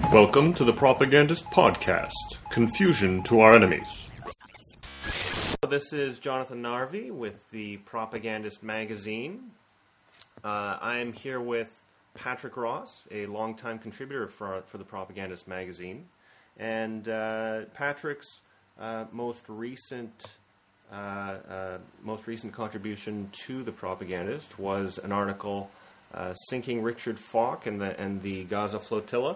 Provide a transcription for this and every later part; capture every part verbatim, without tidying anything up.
Welcome to the Propagandist Podcast, Confusion to Our Enemies. This is Jonathan Narvey with the Propagandist Magazine. Uh, I am here with Patrick Ross, a longtime contributor for, for the Propagandist Magazine. And uh, Patrick's uh, most recent uh, uh, most recent contribution to the Propagandist was an article uh, sinking Richard Falk and the, and the Gaza Flotilla.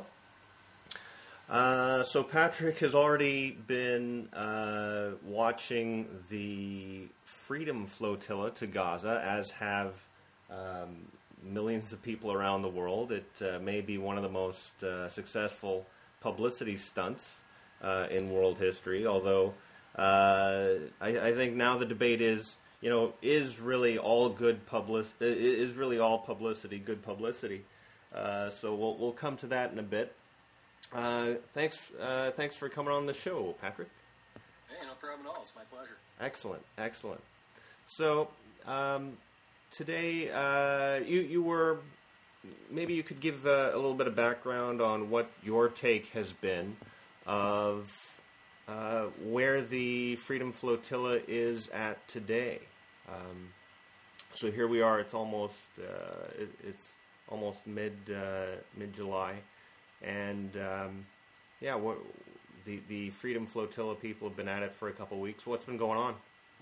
Uh, so Patrick has already been uh, watching the Freedom Flotilla to Gaza, as have um, millions of people around the world. It uh, may be one of the most uh, successful publicity stunts uh, in world history, although uh, I, I think now the debate is, you know, is really all good public is really all publicity good publicity? Uh, so we'll we'll come to that in a bit. Uh, thanks, uh, thanks for coming on the show, Patrick. Hey, no problem at all. It's my pleasure. Excellent, excellent. So um, today, uh, you you were maybe you could give uh, a little bit of background on what your take has been of uh, where the Freedom Flotilla is at today. Um, so here we are. It's almost uh, it, it's almost mid uh, mid July. And, um, yeah, what, the, the Freedom Flotilla people have been at it for a couple of weeks. What's been going on?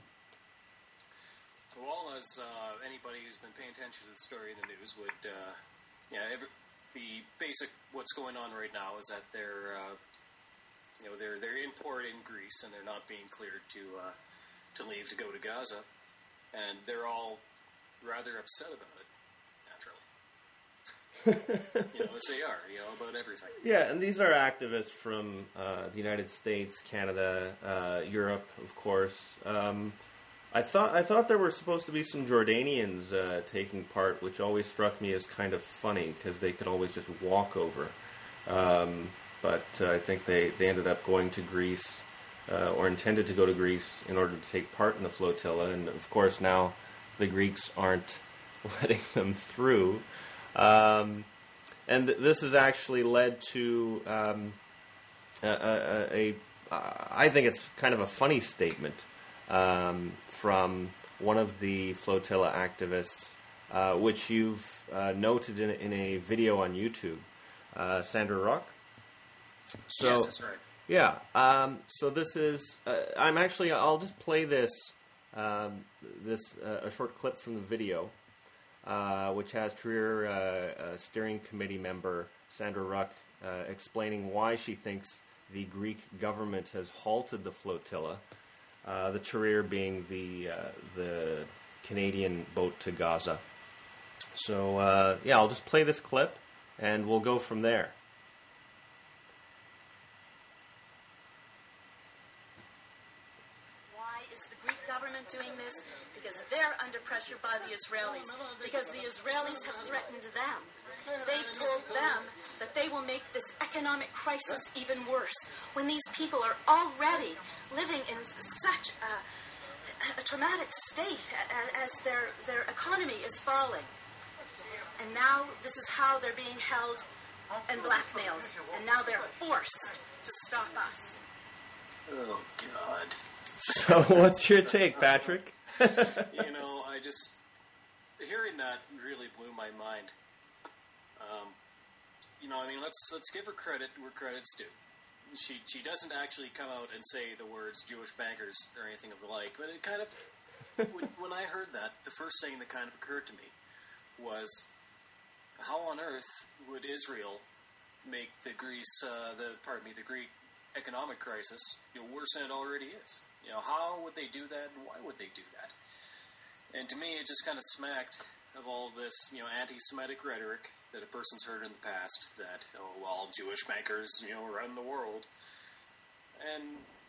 Well, as uh, anybody who's been paying attention to the story in the news would, uh, yeah, every, the basic what's going on right now is that they're, uh, you know, they're they're in port in Greece and they're not being cleared to uh, to leave to go to Gaza, and they're all rather upset about it. You know, as they are, you know, about everything. Yeah, and these are activists from uh, the United States, Canada, uh, Europe, of course. Um, I thought I thought there were supposed to be some Jordanians uh, taking part, which always struck me as kind of funny because they could always just walk over. Um, but uh, I think they, they ended up going to Greece, uh, or intended to go to Greece in order to take part in the flotilla. And of course now the Greeks aren't letting them through. Um, and th- this has actually led to um, a, a, a, a, I think it's kind of a funny statement um, from one of the flotilla activists, uh, which you've uh, noted in, in a video on YouTube, uh, Sandra Rock. So, yes, that's right. Yeah. Um, so this is. Uh, I'm actually. I'll just play this. Um, this uh, a short clip from the video. Uh, which has Trier uh, uh, steering committee member Sandra Ruck uh, explaining why she thinks the Greek government has halted the flotilla, uh, the Trier being the uh, the Canadian boat to Gaza. So, uh, yeah, I'll just play this clip, and we'll go from there. Why is the Greek government doing this? Because they're under pressure by the Israelis, because the Israelis have threatened them. They've told them that they will make this economic crisis even worse, when these people are already living in such a, a traumatic state as their, their economy is falling. And now this is how they're being held and blackmailed, and now they're forced to stop us. Oh, God. So what's your take, Patrick? You know, I just, hearing that really blew my mind. Um, you know, I mean, let's let's give her credit where credit's due. She she doesn't actually come out and say the words Jewish bankers or anything of the like, but it kind of, when, when I heard that, the first thing that kind of occurred to me was, how on earth would Israel make the Greece, uh, the pardon me, the Greek economic crisis, you know, worse than it already is? You know, how would they do that, and why would they do that? And to me, it just kind of smacked of all this, you know, anti-Semitic rhetoric that a person's heard in the past, that, oh, well, Jewish bankers, you know, run the world. And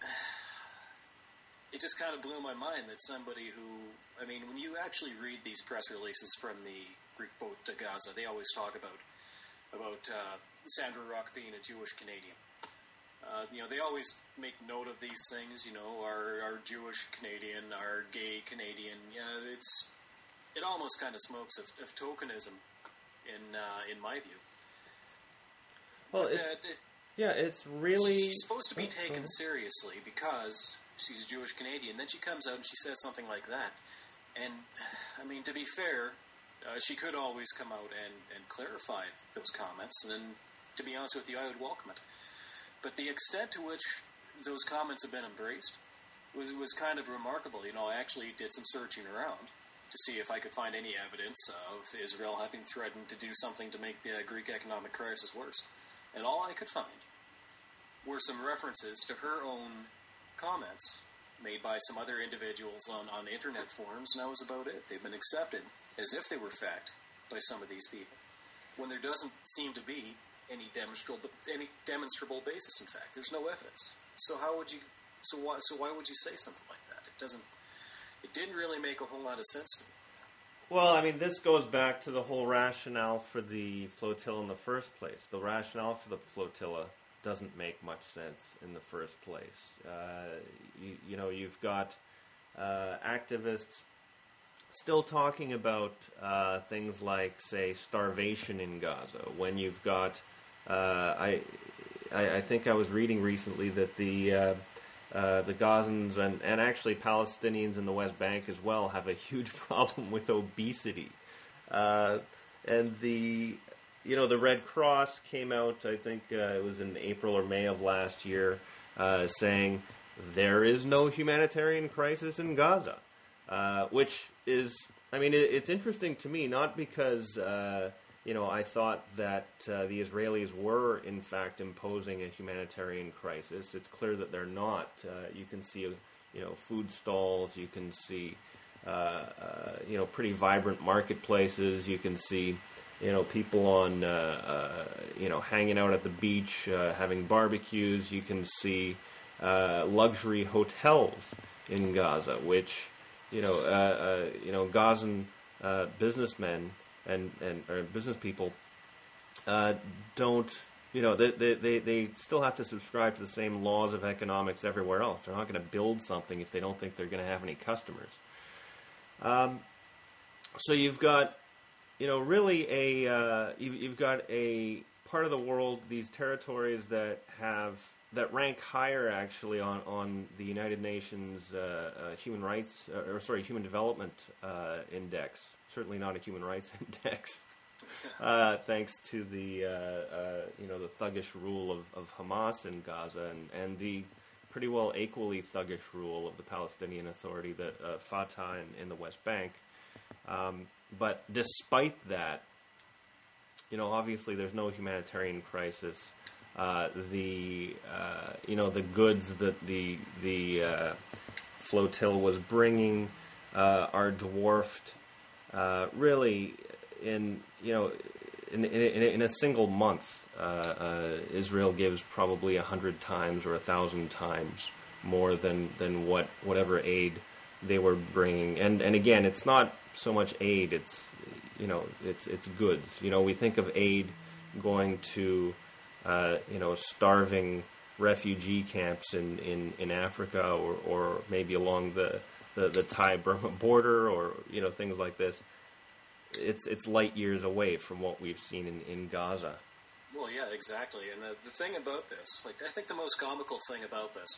it just kind of blew my mind that somebody who, I mean, when you actually read these press releases from the Greek boat to Gaza, they always talk about, about uh, Sandra Rock being a Jewish Canadian. Uh, you know, they always make note of these things, you know, our, our Jewish Canadian, our gay Canadian. Yeah, it's, it almost kind of smokes of, of tokenism in uh, in my view. Well, but, it's, uh, it, Yeah, it's really... She, she's supposed to be taken seriously because she's Jewish Canadian. Then she comes out and she says something like that. And, I mean, to be fair, uh, she could always come out and, and clarify those comments. And to be honest with you, I would welcome it. But the extent to which those comments have been embraced was, was kind of remarkable. You know, I actually did some searching around to see if I could find any evidence of Israel having threatened to do something to make the Greek economic crisis worse. And all I could find were some references to her own comments made by some other individuals on, on internet forums, and that was about it. They've been accepted as if they were fact by some of these people, when there doesn't seem to be any demonstrable any demonstrable basis in fact. There's no evidence. So how would you so why so why would you say something like that? It doesn't it didn't really make a whole lot of sense to me. Well, I mean, this goes back to the whole rationale for the flotilla in the first place. The rationale for the flotilla doesn't make much sense in the first place. Uh, you, you know, you've got uh, activists still talking about uh, things like, say, starvation in Gaza, when you've got, uh, I, I, I think I was reading recently that the uh, uh, the Gazans and, and actually Palestinians in the West Bank as well have a huge problem with obesity. Uh, and the, you know, the Red Cross came out, I think uh, it was in April or May of last year, uh, saying there is no humanitarian crisis in Gaza. Uh, which is, I mean, it, it's interesting to me, not because, uh, you know, I thought that uh, the Israelis were, in fact, imposing a humanitarian crisis. It's clear that they're not. Uh, you can see, you know, food stalls. You can see, uh, uh, you know, pretty vibrant marketplaces. You can see, you know, people on, uh, uh, you know, hanging out at the beach, uh, having barbecues. You can see uh, luxury hotels in Gaza, which... You know, uh, uh, you know, Gazan uh, businessmen and and or business people uh, don't. You know, they, they they they still have to subscribe to the same laws of economics everywhere else. They're not going to build something if they don't think they're going to have any customers. Um, so you've got, you know, really a uh, you've, you've got a part of the world, these territories that have. that rank higher, actually, on, on the United Nations uh, uh, Human Rights, uh, or sorry, Human Development uh, Index. Certainly not a Human Rights Index, uh, thanks to the uh, uh, you know the thuggish rule of, of Hamas in Gaza and, and the pretty well equally thuggish rule of the Palestinian Authority, the uh, Fatah in, in the West Bank. Um, but despite that, you know, obviously there's no humanitarian crisis. Uh, the uh, you know the goods that the the uh, flotilla was bringing uh, are dwarfed uh, really in you know in in, in a single month. Uh, uh, Israel gives probably a hundred times or a thousand times more than, than what whatever aid they were bringing. And and again, it's not so much aid; it's you know it's it's goods. You know, we think of aid going to Uh, you know, starving refugee camps in, in, in Africa or, or maybe along the, the, the Thai-Burma border or, you know, things like this. It's it's light years away from what we've seen in, in Gaza. Well, yeah, exactly. And uh, the thing about this, like, I think the most comical thing about this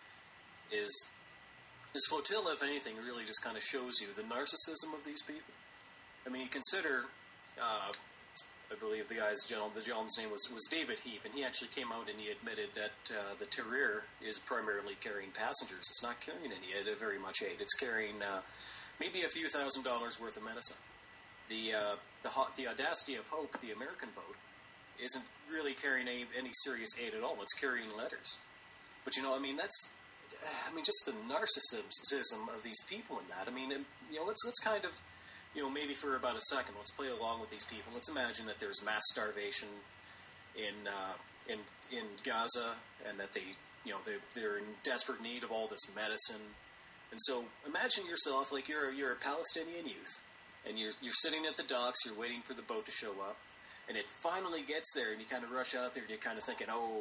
is this flotilla, if anything, really just kind of shows you the narcissism of these people. I mean, you consider... Uh, I believe the guy's gentleman, the gentleman's name was, was David Heap, and he actually came out and he admitted that uh, the Tahrir is primarily carrying passengers. It's not carrying any uh, very much aid. It's carrying uh, maybe a few thousand dollars worth of medicine. The uh, the the Audacity of Hope, the American boat, isn't really carrying any, any serious aid at all. It's carrying letters. But you know, I mean, that's I mean, just the narcissism of these people in that. I mean, you know, let's let's kind of. You know, maybe for about a second, let's play along with these people. Let's imagine that there's mass starvation in uh, in in Gaza, and that they, you know, they're, they're in desperate need of all this medicine. And so, imagine yourself like you're you're a Palestinian youth, and you're you're sitting at the docks, you're waiting for the boat to show up, and it finally gets there, and you kind of rush out there, and you're kind of thinking, oh.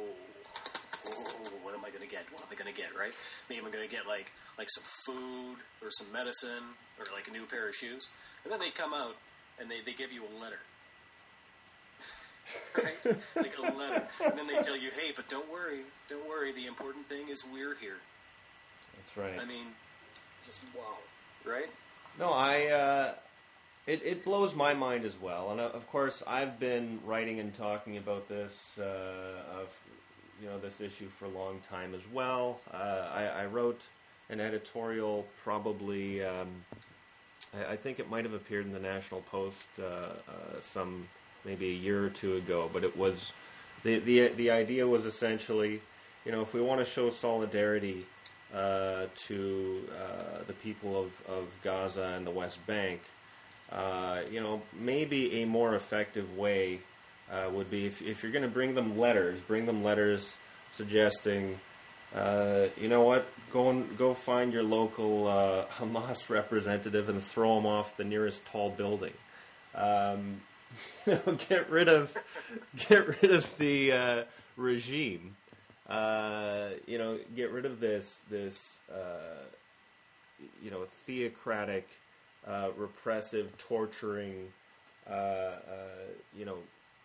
Oh, what am I going to get? What am I going to get, right? Maybe I'm going to get, like, like some food or some medicine or, like, a new pair of shoes. And then they come out and they, they give you a letter. right? Like a letter. And then they tell you, hey, but don't worry, don't worry, the important thing is we're here. That's right. I mean, just wow, right? No, I, uh, it, it blows my mind as well. And uh, of course, I've been writing and talking about this, uh, of, you know, this issue for a long time as well. Uh, I, I wrote an editorial probably, um, I, I think it might have appeared in the National Post uh, uh, some, maybe a year or two ago, but it was, the, the, the idea was essentially, you know, if we want to show solidarity uh, to uh, the people of, of Gaza and the West Bank, uh, you know, maybe a more effective way uh, would be if, if you're going to bring them letters, bring them letters suggesting, uh, you know what, go and, go find your local uh, Hamas representative and throw them off the nearest tall building. Um, you know, get rid of get rid of the uh, regime. Uh, you know, get rid of this this uh, you know theocratic, uh, repressive, torturing. Uh, uh, you know,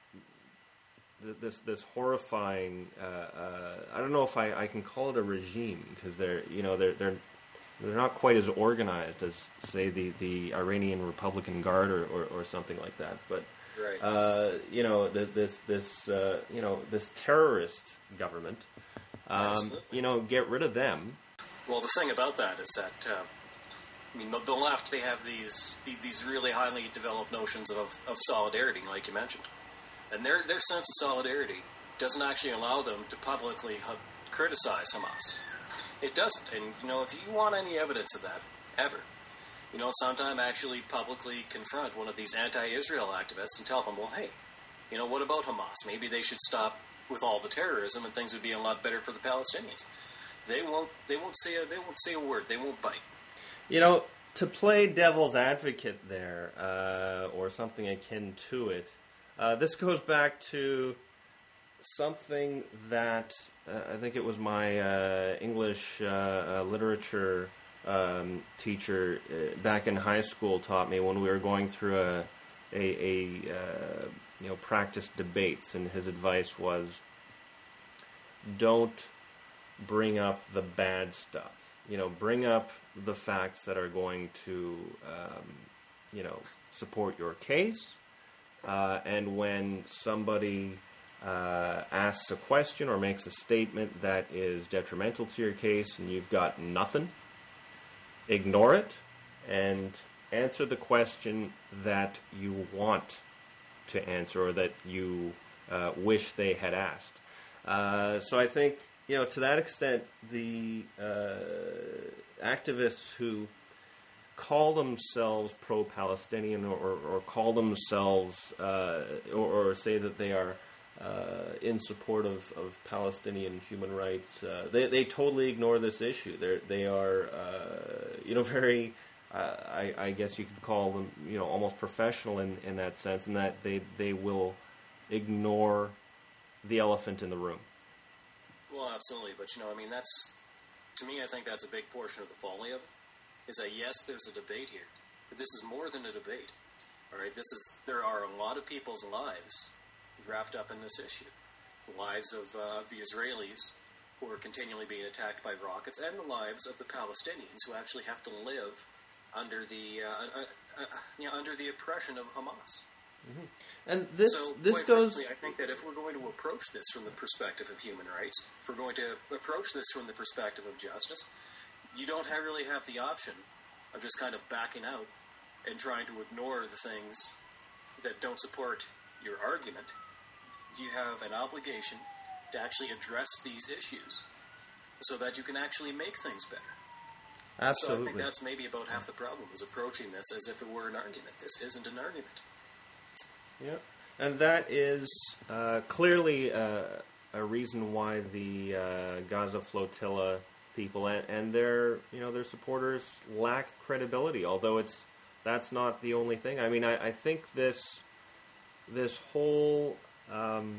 th- this this horrifying. Uh, uh, I don't know if I, I can call it a regime because they're you know they're they're they're not quite as organized as say the, the Iranian Republican Guard or, or, or something like that, but. Right. Uh, you know, the, this this uh, you know this terrorist government. Um, you know, get rid of them. Well, the thing about that is that uh, I mean, the, the left, they have these these really highly developed notions of of solidarity, like you mentioned, and their their sense of solidarity doesn't actually allow them to publicly ha- criticize Hamas. It doesn't, and you know, if you want any evidence of that, ever. You know, sometime actually publicly confront one of these anti-Israel activists and tell them, well, hey, you know, what about Hamas? Maybe they should stop with all the terrorism and things would be a lot better for the Palestinians. They won't. They won't say a. They won't say a word. They won't bite. You know, to play devil's advocate there, uh, or something akin to it, uh, this goes back to something that uh, I think it was my uh, English uh, uh, literature. Um, teacher uh, back in high school taught me when we were going through a a, a uh, you know practice debates, and his advice was, don't bring up the bad stuff. You know, bring up the facts that are going to um, you know support your case. Uh, and when somebody uh, asks a question or makes a statement that is detrimental to your case, and you've got nothing. Ignore it and answer the question that you want to answer or that you uh, wish they had asked. Uh, so I think, you know, to that extent, the uh, activists who call themselves pro-Palestinian or, or, or call themselves uh, or, or say that they are Uh, in support of, of Palestinian human rights, uh, they they totally ignore this issue. They they are uh, you know very uh, I, I guess you could call them you know almost professional in, in that sense, in that they they will ignore the elephant in the room. Well, absolutely, but you know, I mean, that's to me, I think that's a big portion of the folly of it. Is that yes, there's a debate here, but this is more than a debate. All right, this is there are a lot of people's lives wrapped up in this issue. The lives of uh, the Israelis who are continually being attacked by rockets, and the lives of the Palestinians who actually have to live under the uh, uh, uh, you know, under the oppression of Hamas. Mm-hmm. And this so, this quite goes. Frankly, I think that if we're going to approach this from the perspective of human rights, if we're going to approach this from the perspective of justice, you don't have, really have the option of just kind of backing out and trying to ignore the things that don't support your argument. You have an obligation to actually address these issues so that you can actually make things better. Absolutely. So I think that's maybe about half the problem, is approaching this as if it were an argument. This isn't an argument. Yeah, and that is uh, clearly uh, a reason why the uh, Gaza flotilla people and, and their you know their supporters lack credibility. Although it's that's not the only thing. I mean, I, I think this this whole um,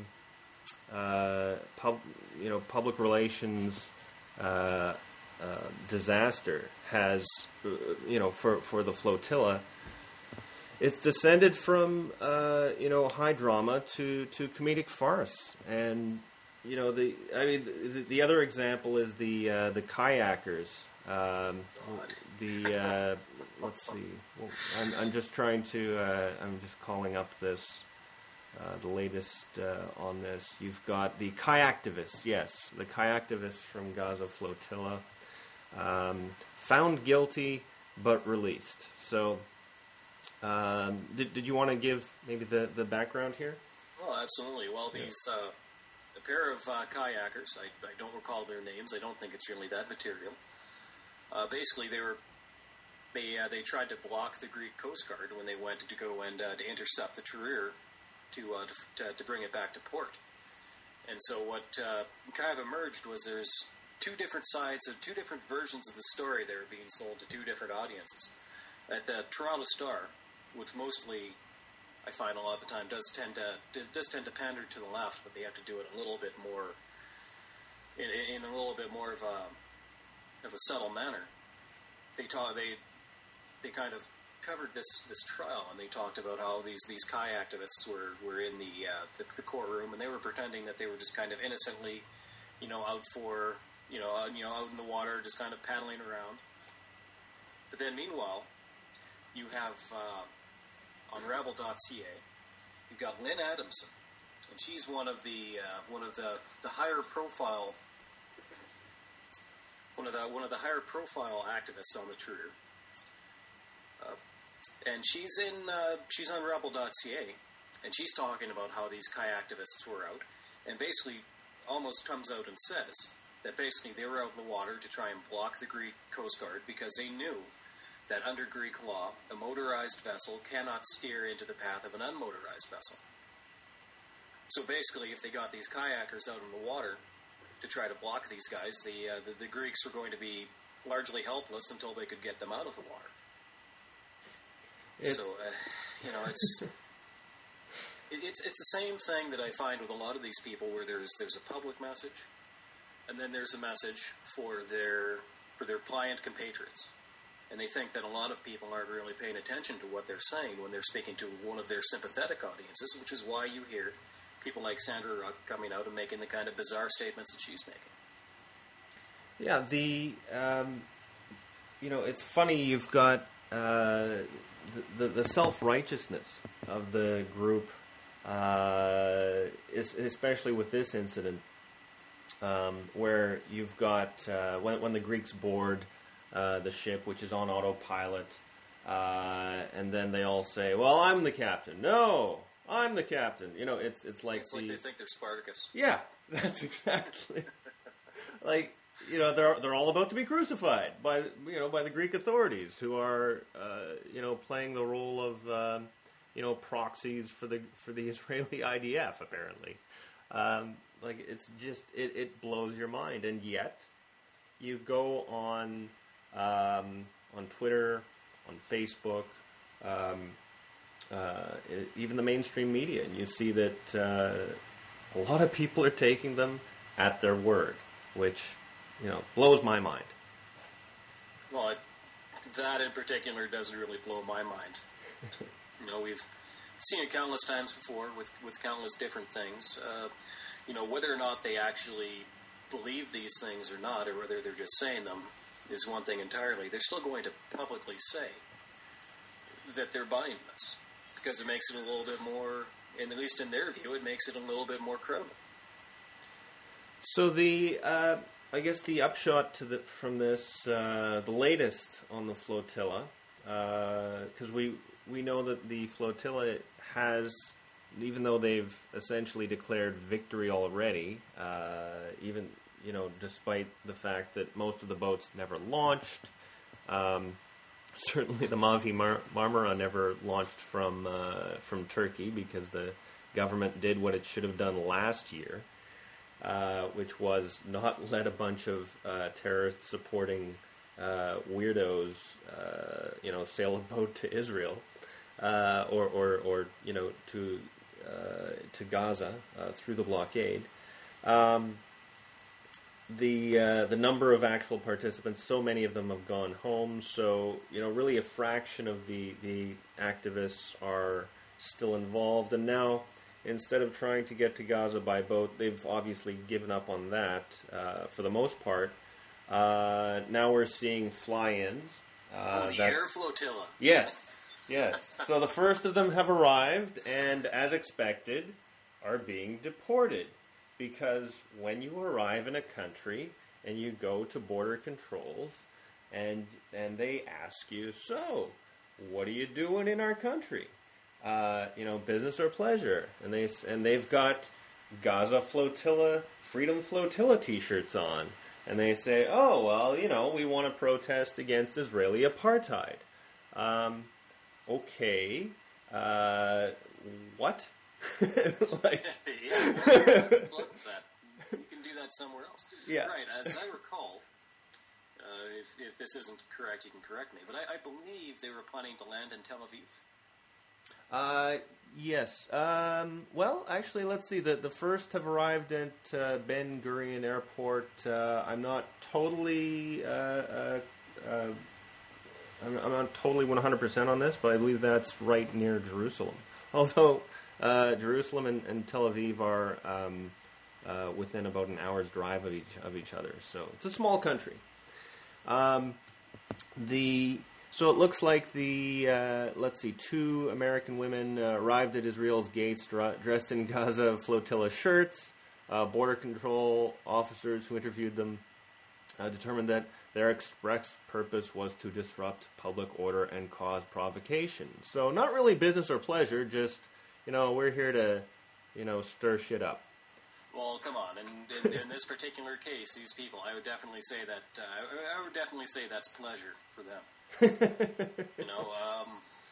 uh, pub, you know public relations uh, uh, disaster has uh, you know for for the flotilla it's descended from uh, you know high drama to, to comedic farce, and you know the I mean the, the other example is the uh, the kayakers. Um, the uh, let's see, well, I'm, I'm just trying to uh, I'm just calling up this uh, the latest uh, on this. You've got the kayaktivists, yes, the kayaktivists from Gaza Flotilla, um, found guilty but released. So. Um, did, did you want to give maybe the, the background here? Well, absolutely. Well, these uh, a pair of uh, kayakers, I, I don't recall their names. I don't think it's really that material. Uh, basically, they were they uh, they tried to block the Greek Coast Guard when they went to go and uh, to intercept the Tarir to, uh, to to bring it back to port. And so what uh, kind of emerged was there's two different sides of two different versions of the story that were being sold to two different audiences. At the Toronto Star, which mostly, I find a lot of the time, does tend to does, does tend to pander to the left, but they have to do it a little bit more, in, in a little bit more of a of a subtle manner. They talk, they they kind of covered this, this trial, and they talked about how these these kayaktivists were were in the, uh, the the courtroom, and they were pretending that they were just kind of innocently, you know, out for you know uh, you know out in the water, just kind of paddling around. But then, meanwhile, you have. Uh, On Rebel dot C A, you've got Lynn Adamson, and she's one of the uh, one of the, the higher profile one of the one of the higher profile activists on the Tarir, uh, and she's in uh, she's on Rebel dot C A, and she's talking about how these kayaktivists were out, and basically almost comes out and says that basically they were out in the water to try and block the Greek Coast Guard because they knew that under Greek law, a motorized vessel cannot steer into the path of an unmotorized vessel. So basically, if they got these kayakers out in the water to try to block these guys, the uh, the, the Greeks were going to be largely helpless until they could get them out of the water. It, so, uh, you know, it's it, it's it's the same thing that I find with a lot of these people, where there's there's a public message, and then there's a message for their for their pliant compatriots. And they think that a lot of people aren't really paying attention to what they're saying when they're speaking to one of their sympathetic audiences, which is why you hear people like Sandra Ruck coming out and making the kind of bizarre statements that she's making. Yeah, the um, you know, it's funny. You've got uh, the, the the self-righteousness of the group, uh, is, especially with this incident, um, where you've got uh, when when the Greeks board. Uh, the ship, which is on autopilot, uh, and then they all say, "Well, I'm the captain." No, I'm the captain. You know, it's it's like it's the, like they think they're Spartacus. Yeah, that's exactly like you know they're they're all about to be crucified by you know by the Greek authorities, who are uh, you know playing the role of um, you know proxies for the for the Israeli I D F apparently. Um, like it's just it, it blows your mind, and yet you go on. Um, on Twitter, on Facebook, um, uh, it, even the mainstream media, and you see that uh, a lot of people are taking them at their word, which, you know, blows my mind. Well, it, that in particular doesn't really blow my mind. You know, we've seen it countless times before with, with countless different things. Uh, you know, whether or not they actually believe these things or not, or whether they're just saying them, is one thing entirely. They're still going to publicly say that they're buying this because it makes it a little bit more, and at least in their view, it makes it a little bit more credible. So the, uh, I guess the upshot to the, from this, uh, the latest on the flotilla, because uh, we we know that the flotilla has, even though they've essentially declared victory already, uh, even. You know, despite the fact that most of the boats never launched, um, certainly the Mavi Mar- Marmara never launched from uh, from Turkey because the government did what it should have done last year, uh, which was not let a bunch of uh, terrorists supporting uh, weirdos, uh, you know, sail a boat to Israel uh, or, or, or you know to uh, to Gaza uh, through the blockade. Um, the uh, the number of actual participants, so many of them have gone home. So, you know, really a fraction of the, the activists are still involved. And now, instead of trying to get to Gaza by boat, they've obviously given up on that uh, for the most part. Uh, now we're seeing fly-ins. Uh, oh, the air flotilla. Yes, yes. So the first of them have arrived, and as expected, are being deported. Because when you arrive in a country and you go to border controls and and they ask you, so, what are you doing in our country? Uh, you know, business or pleasure? And, they, and they've got Gaza Flotilla, Freedom Flotilla t-shirts on. And they say, oh, well, you know, we want to protest against Israeli apartheid. Um, okay. Uh, what? like, yeah, well, that. You can do that somewhere else. Yeah. Right, as I recall, uh, if, if this isn't correct, you can correct me, but I, I believe they were planning to land in Tel Aviv. Uh, yes. Um, well, actually, let's see. The, the first have arrived at uh, Ben Gurion Airport. Uh, I'm not totally... Uh, uh, uh, I'm, I'm not totally one hundred percent on this, but I believe that's right near Jerusalem. Although... Uh, Jerusalem and, and Tel Aviv are um, uh, within about an hour's drive of each of each other, so it's a small country. Um, the so it looks like the uh, let's see, two American women uh, arrived at Israel's gates dr- dressed in Gaza flotilla shirts. Uh, border control officers who interviewed them uh, determined that their express purpose was to disrupt public order and cause provocation. So not really business or pleasure, just you know, we're here to, you know, stir shit up. Well, come on. In, in, in this particular case, these people, I would definitely say that, uh, I would definitely say that's pleasure for them. you know, um...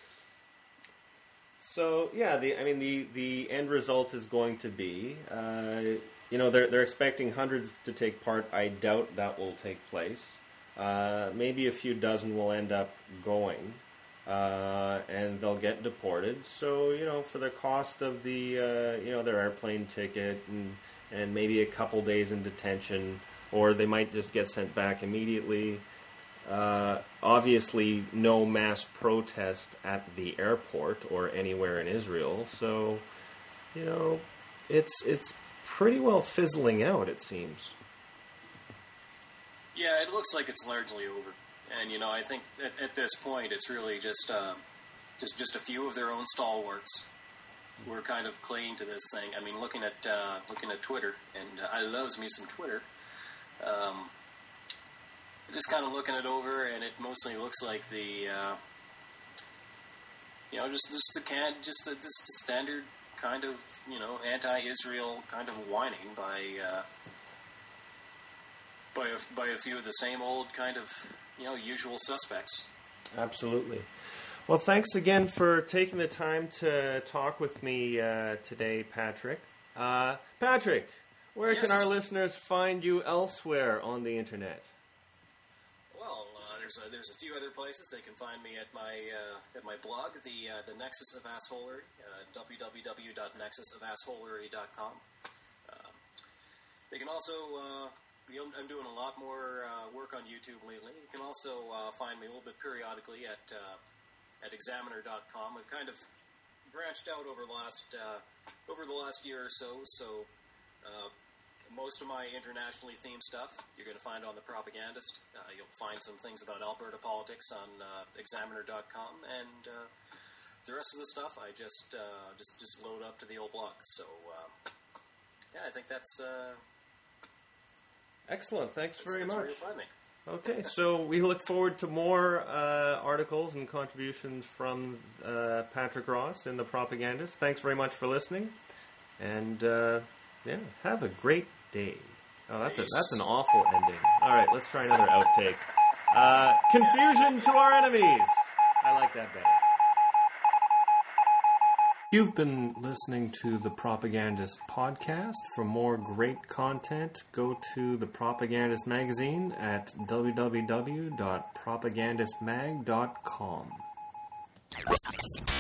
So, yeah, the I mean, the, the end result is going to be, uh, you know, they're, they're expecting hundreds to take part. I doubt that will take place. Uh, maybe a few dozen will end up going. Uh, and they'll get deported. So, you know, for the cost of the, uh, you know, their airplane ticket and, and maybe a couple days in detention, or they might just get sent back immediately. Uh, obviously, no mass protest at the airport or anywhere in Israel. So, you know, it's it's pretty well fizzling out, it seems. Yeah, it looks like it's largely over. And, you know, I think at, at this point it's really just, uh, just just a few of their own stalwarts who are kind of clinging to this thing. I mean, looking at uh, looking at Twitter, and uh, I loves me some Twitter, um, just kind of looking it over, and it mostly looks like the, uh, you know, just, just the can, just the, this the standard kind of, you know, anti-Israel kind of whining by, uh, by, a, by a few of the same old kind of, you know, usual suspects. Absolutely. Well, thanks again for taking the time to talk with me uh, today, Patrick. Uh, Patrick, where yes. can our listeners find you elsewhere on the internet? Well, uh, there's a, there's a few other places they can find me at my uh, at my blog, the uh, the Nexus of Assholery, uh, w w w dot nexus of assholery dot com. Uh, they can also. Uh, I'm doing a lot more uh, work on YouTube lately. You can also uh, find me a little bit periodically at uh, at examiner dot com. I've kind of branched out over the last uh, over the last year or so. So uh, most of my internationally themed stuff you're going to find on The Propagandist. Uh, you'll find some things about Alberta politics on uh, examiner dot com, and uh, the rest of the stuff I just uh, just just load up to the old blog. So uh, yeah, I think that's. Uh, Excellent. Thanks that's, very that's much. Where you find me. Okay, so we look forward to more uh, articles and contributions from uh, Patrick Ross in The Propagandist. Thanks very much for listening, and uh, yeah, have a great day. Oh, that's a, that's an awful ending. All right, let's try another outtake. Uh, confusion to our enemies. I like that better. You've been listening to the Propagandist podcast. For more great content, go to the Propagandist magazine at w w w dot propagandist mag dot com.